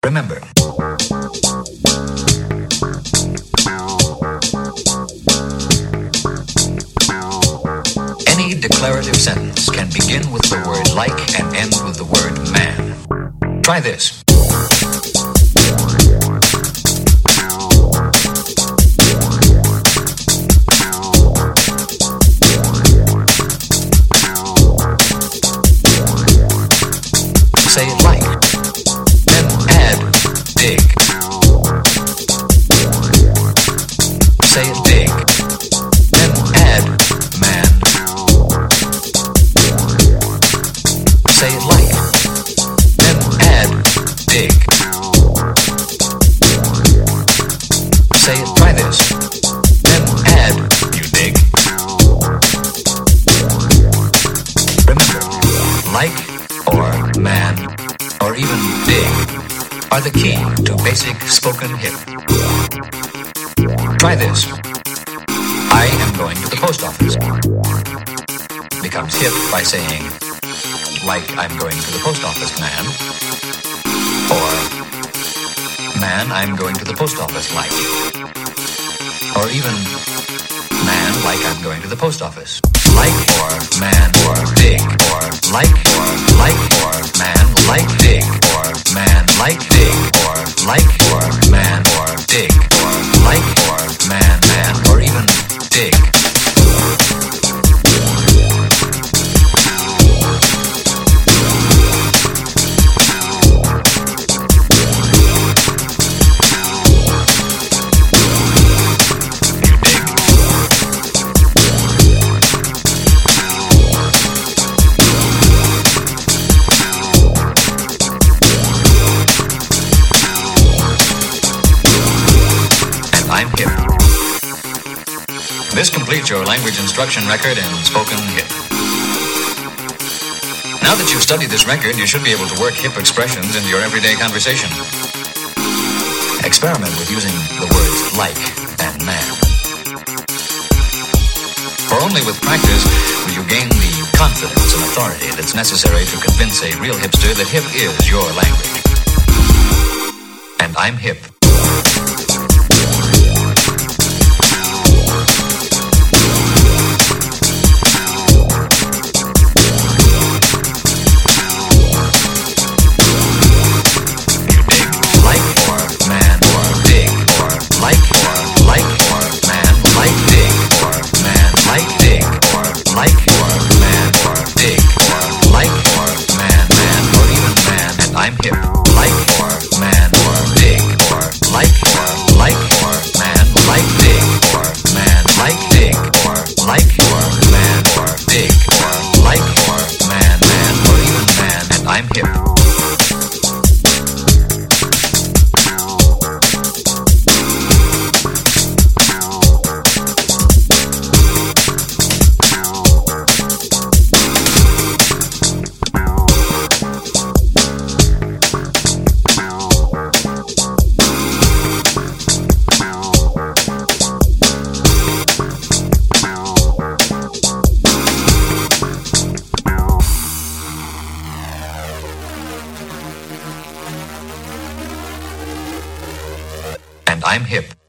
Remember, any declarative sentence can begin with the word like and end with the word man. Try this. Say it like. Then add dig. Say it dig. Then add man. Say it like. Then add dig. Say it, try this. Then add you dig. Remember, like or man or even dig are the key to basic spoken hip. Try this. I am going to the post office. Becomes hip by saying, like I'm going to the post office, man. Or, man, I'm going to the post office, like. Or even, man, like I'm going to the post office. Like or man or dig or like or man like dig or man like dig or like or man or dig or like or man or even dig. This completes your language instruction record in spoken hip. Now that you've studied this record, you should be able to work hip expressions into your everyday conversation. Experiment with using the words like and man. For only with practice will you gain the confidence and authority that's necessary to convince a real hipster that hip is your language. And I'm hip. I'm hip.